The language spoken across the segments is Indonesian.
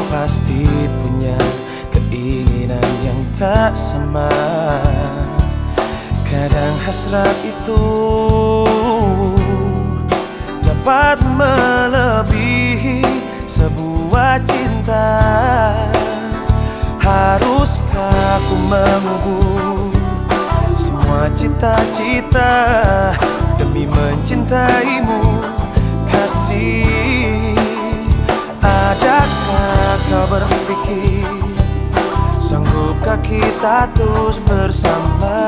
pasti punya keinginan yang tak sama. Kadang hasrat itu dapat melebihi sebuah cinta. Haruskah ku mengubur semua cita-cita demi mencintaimu, kasih? Adakah kau berpikir sanggupkah kita terus bersama?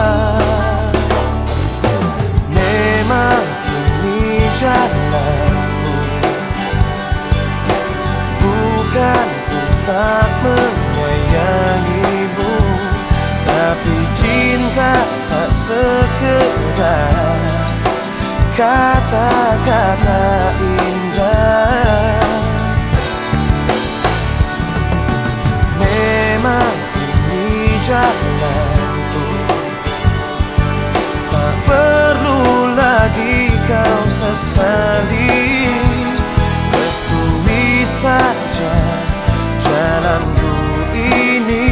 Memang ini jalanku, bukan ku tak menyayangimu, tapi cinta tak sekedar kata-kata indah. Memang ini jalanku, tak perlu lagi kau sesali. Restui saja jalanku ini.